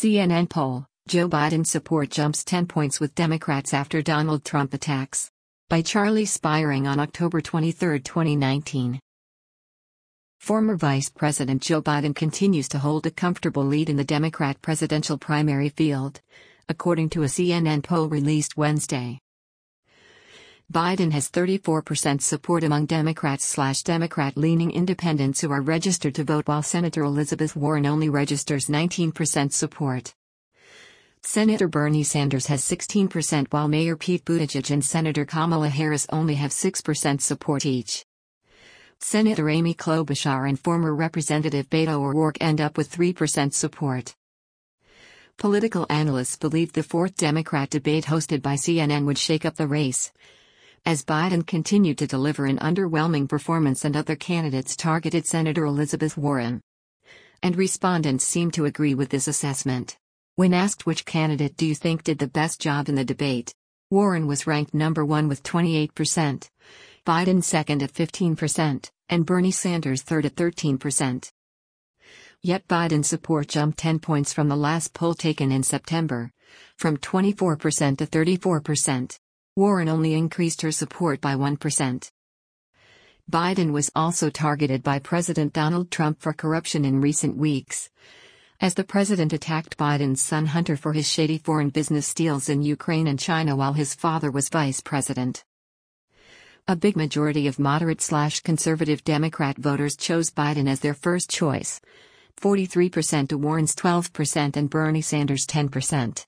CNN poll, Joe Biden support jumps 10 points with Democrats after Donald Trump attacks. By Charlie Spiering on October 23, 2019. Former Vice President Joe Biden continues to hold a comfortable lead in the Democrat presidential primary field, according to a CNN poll released Wednesday. Biden has 34% support among Democrats/Democrat-leaning independents who are registered to vote, while Senator Elizabeth Warren only registers 19% support. Senator Bernie Sanders has 16%, while Mayor Pete Buttigieg and Senator Kamala Harris only have 6% support each. Senator Amy Klobuchar and former Representative Beto O'Rourke end up with 3% support. Political analysts believe the fourth Democrat debate hosted by CNN would shake up the race, as Biden continued to deliver an underwhelming performance and other candidates targeted Senator Elizabeth Warren. And respondents seem to agree with this assessment. When asked which candidate do you think did the best job in the debate, Warren was ranked number 1 with 28%, Biden second at 15%, and Bernie Sanders third at 13%. Yet Biden's support jumped 10 points from the last poll taken in September, from 24% to 34%. Warren only increased her support by 1%. Biden was also targeted by President Donald Trump for corruption in recent weeks, as the president attacked Biden's son Hunter for his shady foreign business deals in Ukraine and China while his father was vice president. A big majority of moderate/conservative Democrat voters chose Biden as their first choice, 43% to Warren's 12% and Bernie Sanders' 10%.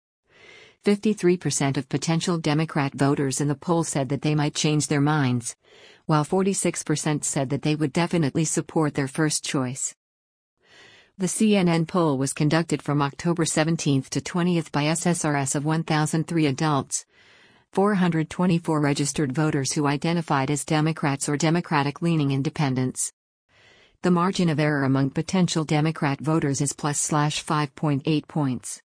53% of potential Democrat voters in the poll said that they might change their minds, while 46% said that they would definitely support their first choice. The CNN poll was conducted from October 17 to 20 by SSRS of 1,003 adults, 424 registered voters who identified as Democrats or Democratic-leaning independents. The margin of error among potential Democrat voters is +/5.8 points.